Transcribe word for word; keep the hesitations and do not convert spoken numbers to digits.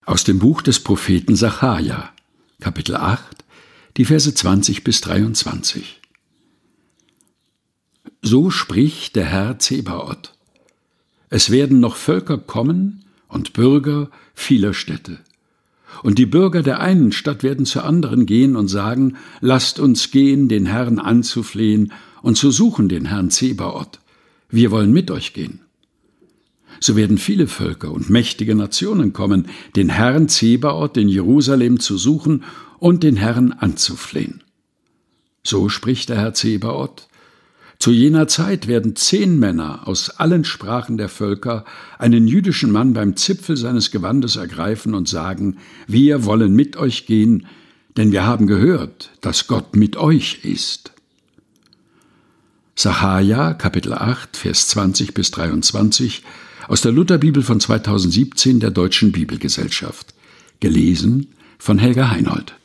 Aus dem Buch des Propheten Sacharja, Kapitel acht, die Verse zwanzig bis dreiundzwanzig. So spricht der Herr Zebaoth: Es werden noch Völker kommen und Bürger vieler Städte. Und die Bürger der einen Stadt werden zur anderen gehen und sagen: Lasst uns gehen, den Herrn anzuflehen und zu suchen den Herrn Zebaoth. Wir wollen mit euch gehen. So werden viele Völker und mächtige Nationen kommen, den Herrn Zebaoth in Jerusalem zu suchen und den Herrn anzuflehen. So spricht der Herr Zebaoth: Zu jener Zeit werden zehn Männer aus allen Sprachen der Völker einen jüdischen Mann beim Zipfel seines Gewandes ergreifen und sagen: Wir wollen mit euch gehen, denn wir haben gehört, dass Gott mit euch ist. Sacharja, Kapitel acht, Vers zwanzig bis dreiundzwanzig, aus der Lutherbibel von zweitausendsiebzehn der Deutschen Bibelgesellschaft. Gelesen von Helga Heinold.